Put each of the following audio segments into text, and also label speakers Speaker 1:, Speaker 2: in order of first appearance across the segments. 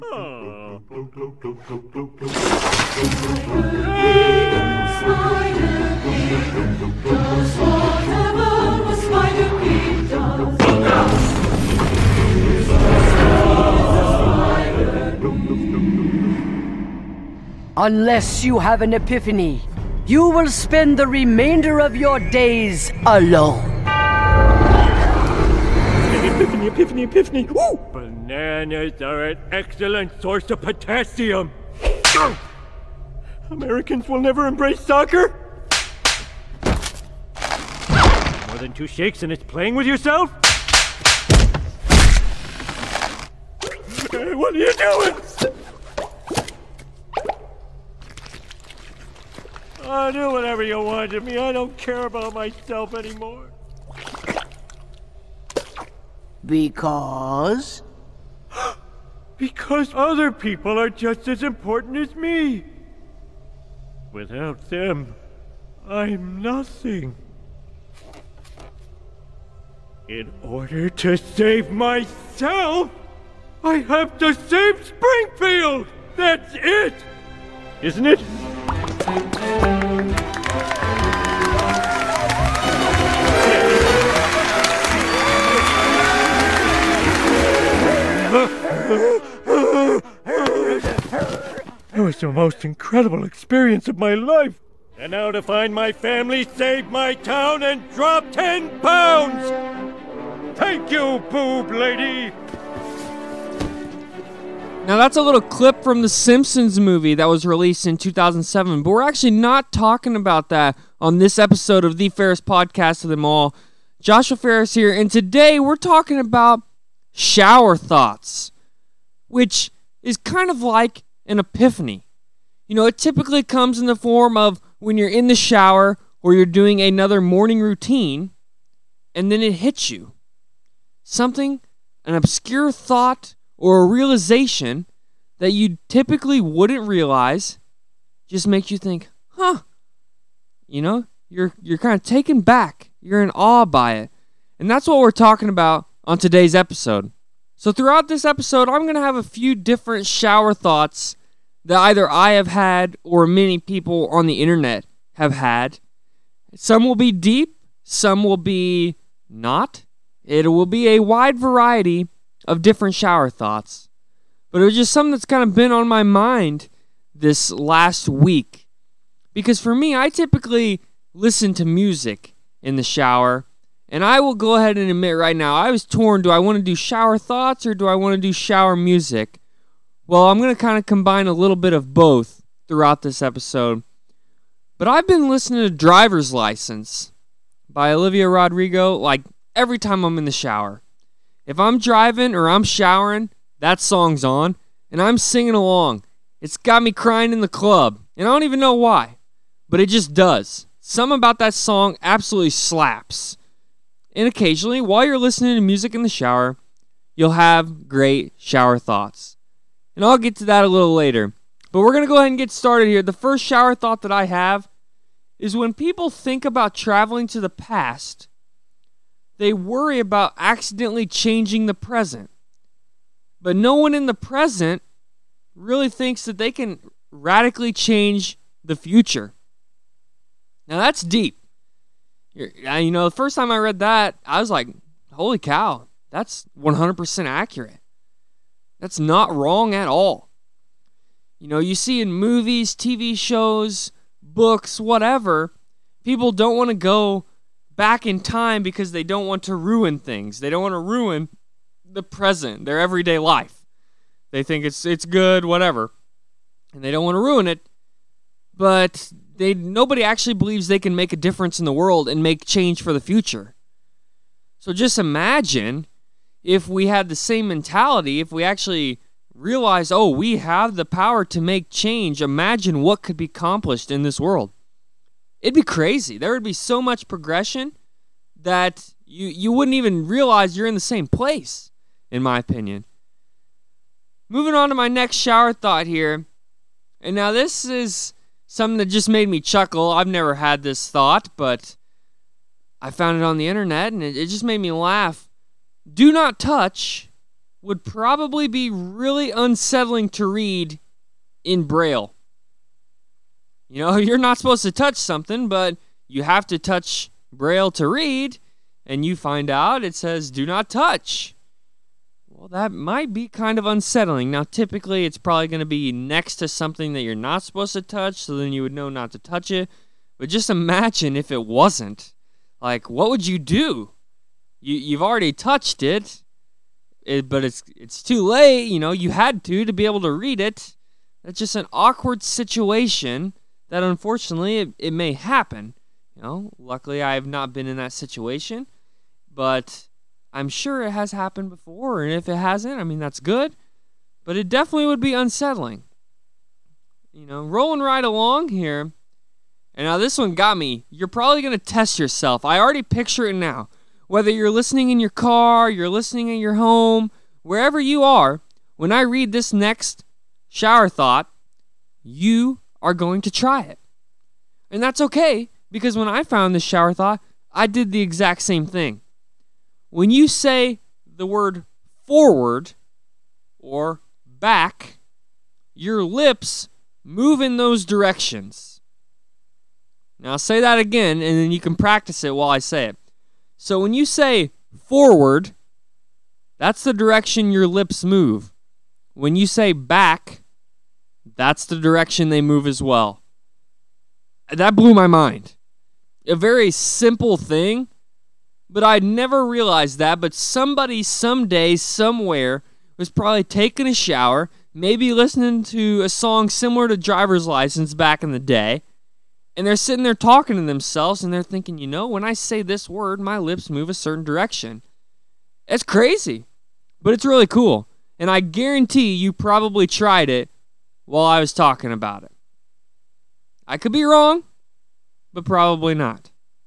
Speaker 1: Oh.
Speaker 2: Unless you have an epiphany, you will spend the remainder of your days alone.
Speaker 1: Epiphany. Woo! Bananas are an excellent source of potassium. Americans will never embrace soccer? More than 2 shakes and it's playing with yourself? What are you doing? Do whatever you want to me. I don't care about myself anymore.
Speaker 2: Because?
Speaker 1: Because other people are just as important as me. Without them, I'm nothing. In order to save myself, I have to save Springfield! That's it! Isn't it? It was the most incredible experience of my life. And now to find my family, save my town, and drop 10 pounds! Thank you, boob lady!
Speaker 3: Now that's a little clip from the Simpsons movie that was released in 2007, but we're actually not talking about that on this episode of The Ferris Podcast of Them All. Joshua Ferris here, and today we're talking about shower thoughts, which is kind of like an epiphany. You know, it typically comes in the form of when you're in the shower or you're doing another morning routine, and then it hits you. Something, an obscure thought, or a realization that you typically wouldn't realize just makes you think, huh. You know, you're kind of taken back. You're in awe by it. And that's what we're talking about on today's episode. So throughout this episode, I'm going to have a few different shower thoughts that either I have had or many people on the internet have had. Some will be deep, some will be not. It will be a wide variety of different shower thoughts. But it was just something that's kind of been on my mind this last week. Because for me, I typically listen to music in the shower. And I will go ahead and admit right now, I was torn. Do I want to do shower thoughts or do I want to do shower music? Well, I'm going to kind of combine a little bit of both throughout this episode. But I've been listening to Driver's License by Olivia Rodrigo like every time I'm in the shower. If I'm driving or I'm showering, that song's on, and I'm singing along. It's got me crying in the club, and I don't even know why, but it just does. Something about that song absolutely slaps. And occasionally, while you're listening to music in the shower, you'll have great shower thoughts. And I'll get to that a little later. But we're going to go ahead and get started here. The first shower thought that I have is when people think about traveling to the past, they worry about accidentally changing the present. But no one in the present really thinks that they can radically change the future. Now that's deep. You know, the first time I read that, I was like, holy cow, that's 100% accurate. That's not wrong at all. You know, you see in movies, TV shows, books, whatever, people don't want to go back in time because they don't want to ruin things. They don't want to ruin the present, their everyday life. They think it's good, whatever. And they don't want to ruin it. But nobody actually believes they can make a difference in the world and make change for the future. So just imagine if we had the same mentality, if we actually realized, oh, we have the power to make change. Imagine what could be accomplished in this world. It'd be crazy. There would be so much progression that you wouldn't even realize you're in the same place, in my opinion. Moving on to my next shower thought here. And now this is something that just made me chuckle. I've never had this thought, but I found it on the internet, and it just made me laugh. Do not touch would probably be really unsettling to read in Braille. You know, you're not supposed to touch something, but you have to touch Braille to read, and you find out it says, do not touch. Well, that might be kind of unsettling. Now, typically, it's probably going to be next to something that you're not supposed to touch, so then you would know not to touch it. But just imagine if it wasn't. Like, what would you do? You've already touched it, but it's too late. You know, you had to be able to read it. That's just an awkward situation that, unfortunately, it may happen. You know, luckily, I have not been in that situation, but I'm sure it has happened before, and if it hasn't, I mean, that's good, but it definitely would be unsettling. You know, rolling right along here, and now this one got me. You're probably going to test yourself. I already picture it now. Whether you're listening in your car, you're listening in your home, wherever you are, when I read this next shower thought, you are going to try it. And that's okay, because when I found this shower thought, I did the exact same thing. When you say the word forward or back, your lips move in those directions. Now, I'll say that again, and then you can practice it while I say it. So when you say forward, that's the direction your lips move. When you say back, that's the direction they move as well. That blew my mind. A very simple thing, but I'd never realized that. But somebody someday, somewhere, was probably taking a shower, maybe listening to a song similar to Driver's License back in the day, and they're sitting there talking to themselves, and they're thinking, you know, when I say this word, my lips move a certain direction. It's crazy, but it's really cool. And I guarantee you probably tried it while I was talking about it. I could be wrong, but probably not.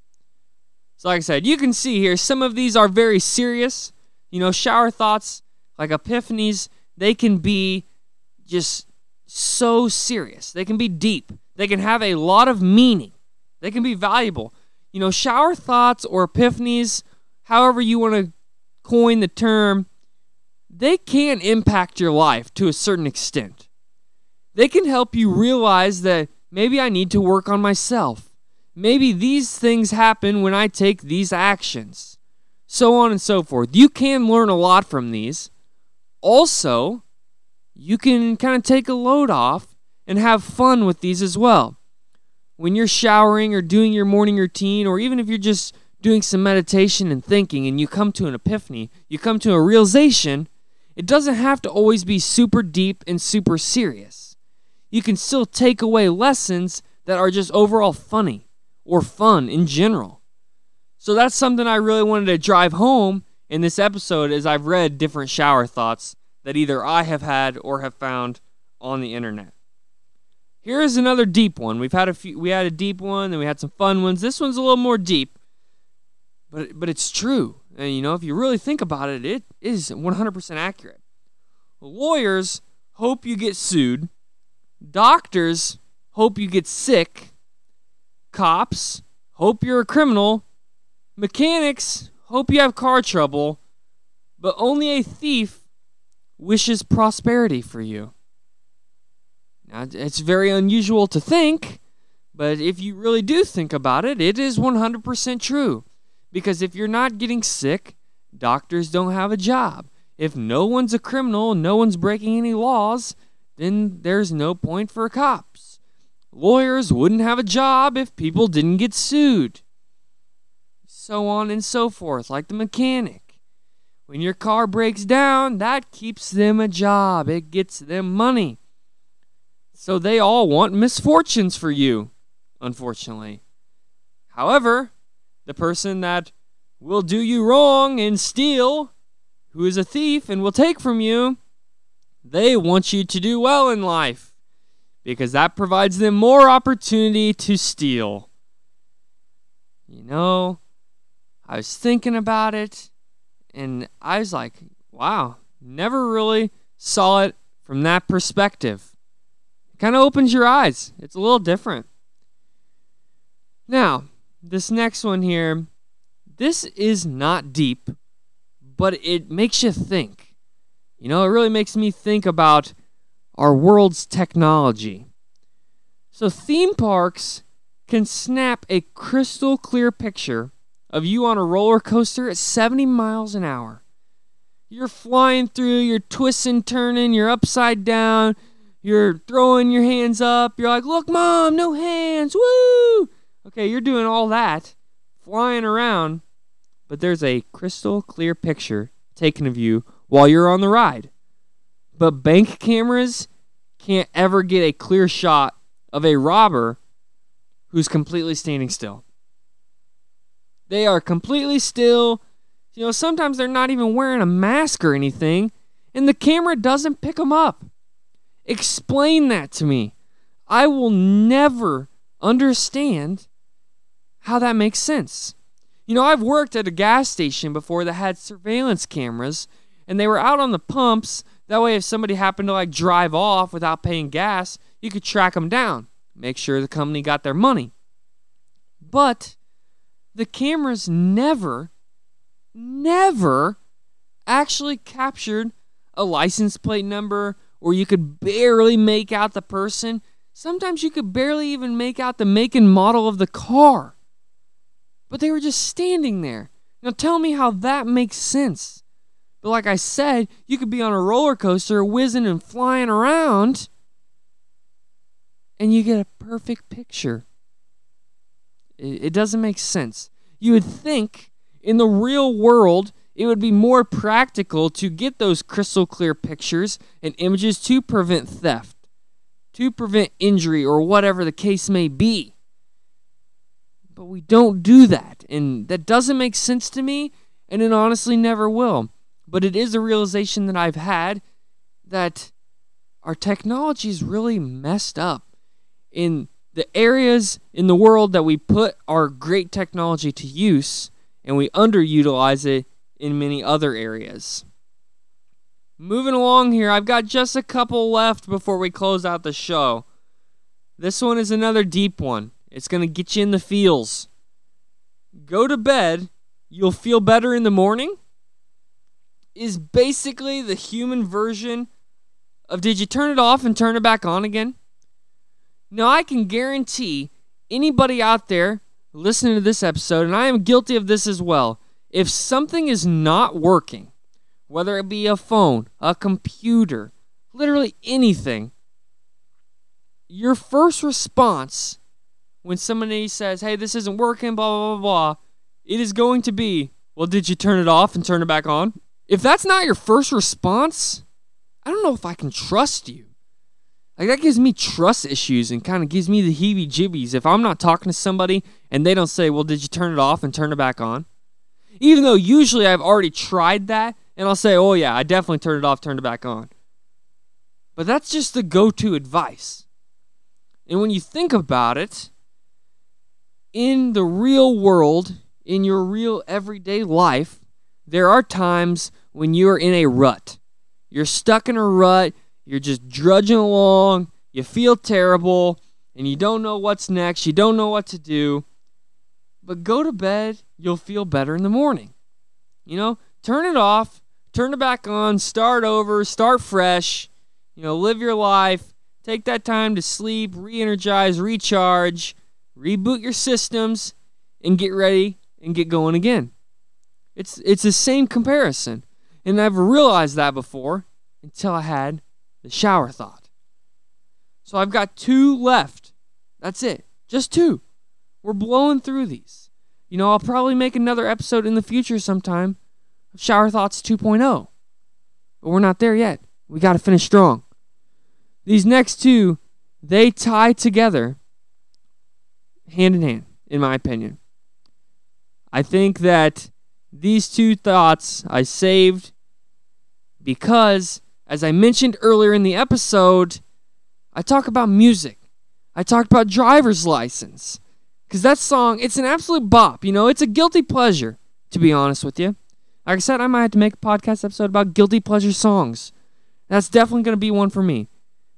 Speaker 3: So like I said, you can see here, some of these are very serious. You know, shower thoughts, like epiphanies, they can be just so serious. They can be deep. They can have a lot of meaning. They can be valuable. You know, shower thoughts or epiphanies, however you want to coin the term, they can impact your life to a certain extent. They can help you realize that maybe I need to work on myself. Maybe these things happen when I take these actions. So on and so forth. You can learn a lot from these. Also, you can kind of take a load off and have fun with these as well. When you're showering or doing your morning routine, or even if you're just doing some meditation and thinking and you come to an epiphany, you come to a realization, it doesn't have to always be super deep and super serious. You can still take away lessons that are just overall funny or fun in general. So that's something I really wanted to drive home in this episode, as I've read different shower thoughts that either I have had or have found on the internet. Here is another deep one. We had a deep one, then we had some fun ones. This one's a little more deep, but it's true. And you know, if you really think about it, it is 100% accurate. Lawyers hope you get sued. Doctors hope you get sick. Cops hope you're a criminal. Mechanics hope you have car trouble. But only a thief wishes prosperity for you. Now, it's very unusual to think, but if you really do think about it, it is 100% true. Because if you're not getting sick, doctors don't have a job. If no one's a criminal, no one's breaking any laws, then there's no point for cops. Lawyers wouldn't have a job if people didn't get sued. So on and so forth, like the mechanic. When your car breaks down, that keeps them a job. It gets them money. So they all want misfortunes for you, unfortunately. However, the person that will do you wrong and steal, who is a thief and will take from you, they want you to do well in life because that provides them more opportunity to steal. You know, I was thinking about it and I was like, wow, never really saw it from that perspective. It kind of opens your eyes. It's a little different. Now, this next one here, this is not deep, but it makes you think. You know, it really makes me think about our world's technology. So theme parks can snap a crystal clear picture of you on a roller coaster at 70 miles an hour. You're flying through, you're twisting, turning, you're upside down, you're throwing your hands up, you're like, look, Mom, no hands, woo! Okay, you're doing all that, flying around, but there's a crystal clear picture taken of you while you're on the ride. But bank cameras can't ever get a clear shot of a robber who's completely standing still. They are completely still. You know, sometimes they're not even wearing a mask or anything, and the camera doesn't pick them up. Explain that to me. I will never understand how that makes sense. You know, I've worked at a gas station before that had surveillance cameras, and they were out on the pumps. That way, if somebody happened to drive off without paying gas, you could track them down, make sure the company got their money. But the cameras never actually captured a license plate number, or you could barely make out the person. Sometimes you could barely even make out the make and model of the car. But they were just standing there. Now tell me how that makes sense. But like I said, you could be on a roller coaster whizzing and flying around, and you get a perfect picture. It doesn't make sense. You would think in the real world, it would be more practical to get those crystal clear pictures and images to prevent theft, to prevent injury, or whatever the case may be. But we don't do that, and that doesn't make sense to me, and it honestly never will. But it is a realization that I've had that our technology is really messed up in the areas in the world that we put our great technology to use, and we underutilize it in many other areas. Moving along here, I've got just a couple left before we close out the show. This one is another deep one. It's going to get you in the feels. Go to bed, you'll feel better in the morning is basically the human version of did you turn it off and turn it back on again? Now, I can guarantee anybody out there listening to this episode, and I am guilty of this as well, if something is not working, whether it be a phone, a computer, literally anything, your first response when somebody says, hey, this isn't working, blah, blah, blah, blah, it is going to be, well, did you turn it off and turn it back on? If that's not your first response, I don't know if I can trust you. That gives me trust issues and kind of gives me the heebie-jeebies if I'm not talking to somebody and they don't say, well, did you turn it off and turn it back on? Even though usually I've already tried that and I'll say, oh yeah, I definitely turned it off, turned it back on. But that's just the go-to advice. And when you think about it, in the real world, in your real everyday life, there are times when you're in a rut. You're stuck in a rut, you're just drudging along, you feel terrible, and you don't know what's next, you don't know what to do. But go to bed, you'll feel better in the morning. You know, turn it off, turn it back on, start over, start fresh, live your life, take that time to sleep, re-energize, recharge, reboot your systems, and get ready and get going again. It's the same comparison. And I've realized that before until I had the shower thought. So I've got 2 left. That's it. Just 2. We're blowing through these. I'll probably make another episode in the future sometime of Shower Thoughts 2.0. But we're not there yet. We got to finish strong. These next 2, they tie together hand in hand, in my opinion. I think that these 2 thoughts I saved because, as I mentioned earlier in the episode, I talk about music. I talked about Driver's License. Because that song, it's an absolute bop. It's a guilty pleasure, to be honest with you. Like I said, I might have to make a podcast episode about guilty pleasure songs. That's definitely going to be one for me.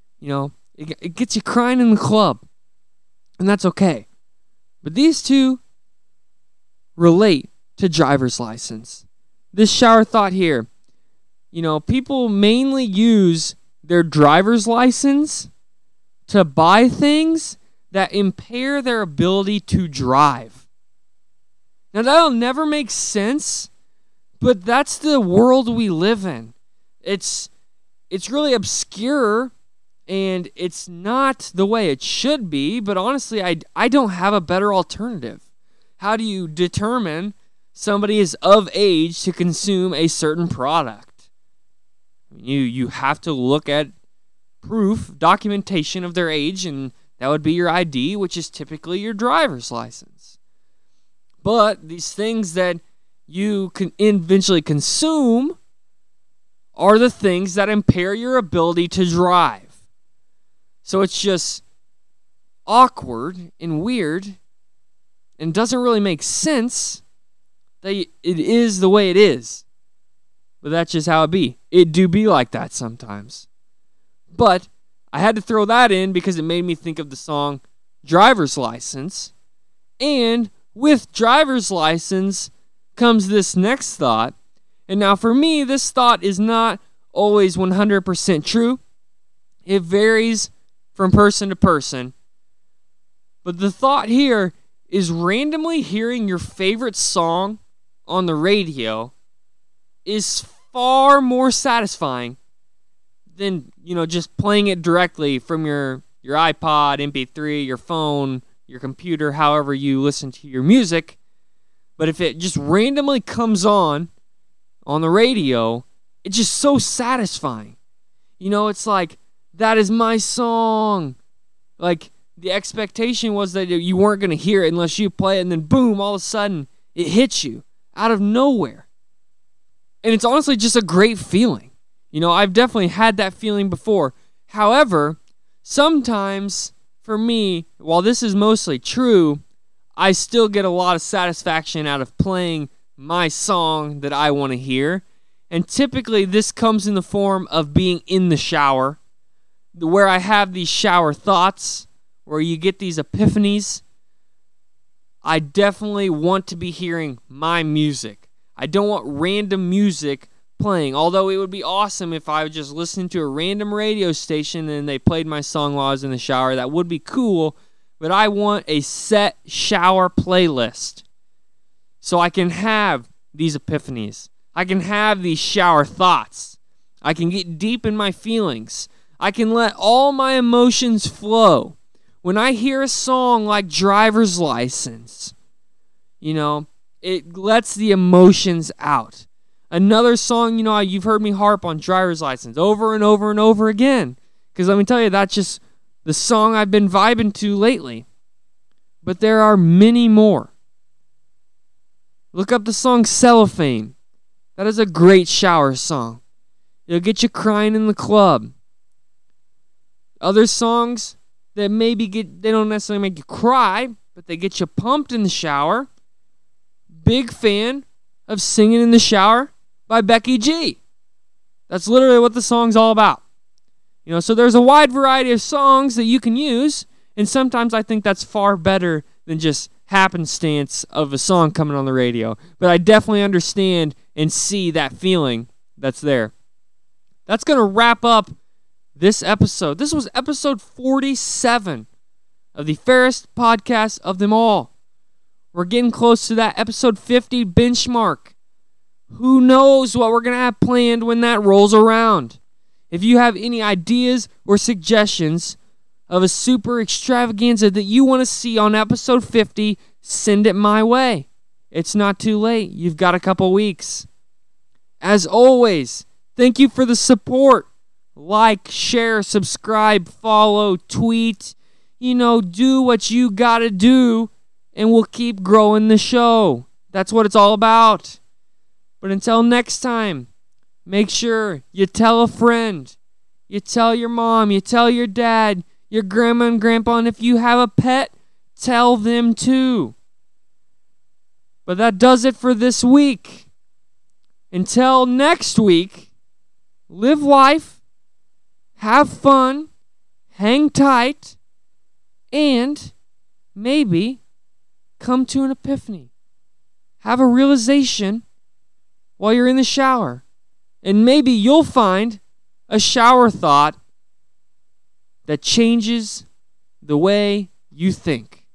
Speaker 3: It gets you crying in the club. And that's okay. But these 2 relate to Driver's License. This shower thought here. people mainly use their driver's license to buy things that impair their ability to drive. Now, that'll never make sense, but that's the world we live in. It's really obscure, and it's not the way it should be, but honestly, I don't have a better alternative. How do you determine somebody is of age to consume a certain product? You have to look at proof, documentation of their age, and that would be your ID, which is typically your driver's license. But these things that you can eventually consume are the things that impair your ability to drive. So it's just awkward and weird and doesn't really make sense that it is the way it is. But that's just how it be. It do be like that sometimes. But I had to throw that in because it made me think of the song Driver's License. And with driver's license comes this next thought. And now for me, this thought is not always 100% true. It varies from person to person. But the thought here is randomly hearing your favorite song on the radio is far more satisfying than, just playing it directly from your iPod, MP3, your phone, your computer, however you listen to your music. But if it just randomly comes on the radio, it's just so satisfying. It's like, that is my song. Like, the expectation was that you weren't going to hear it unless you play it, and then boom, all of a sudden, it hits you out of nowhere. And it's honestly just a great feeling. I've definitely had that feeling before. However, sometimes, for me, while this is mostly true, I still get a lot of satisfaction out of playing my song that I want to hear. And typically, this comes in the form of being in the shower, where I have these shower thoughts, where you get these epiphanies. I definitely want to be hearing my music. I don't want random music playing, although it would be awesome if I would just listen to a random radio station and they played my song while I was in the shower. That would be cool, but I want a set shower playlist so I can have these epiphanies. I can have these shower thoughts. I can get deep in my feelings. I can let all my emotions flow. When I hear a song like Driver's License, it lets the emotions out. Another song, you've heard me harp on Driver's License over and over and over again. Because let me tell you, that's just the song I've been vibing to lately. But there are many more. Look up the song Cellophane. That is a great shower song. It'll get you crying in the club. Other songs that they don't necessarily make you cry, but they get you pumped in the shower. Big fan of Singing in the Shower by Becky G. That's literally what the song's all about. So there's a wide variety of songs that you can use, and sometimes I think that's far better than just happenstance of a song coming on the radio. But I definitely understand and see that feeling that's there. That's going to wrap up this episode. This was episode 47 of the fairest podcast of them all. We're getting close to that episode 50 benchmark. Who knows what we're going to have planned when that rolls around. If you have any ideas or suggestions of a super extravaganza that you want to see on episode 50, send it my way. It's not too late. You've got a couple weeks. As always, thank you for the support. Like, share, subscribe, follow, tweet. Do what you got to do, and we'll keep growing the show. That's what it's all about. But until next time, make sure you tell a friend. You tell your mom, you tell your dad, your grandma and grandpa, and if you have a pet, tell them too. But that does it for this week. Until next week, live life, have fun, hang tight, and maybe come to an epiphany. Have a realization while you're in the shower. and maybe you'll find a shower thought that changes the way you think.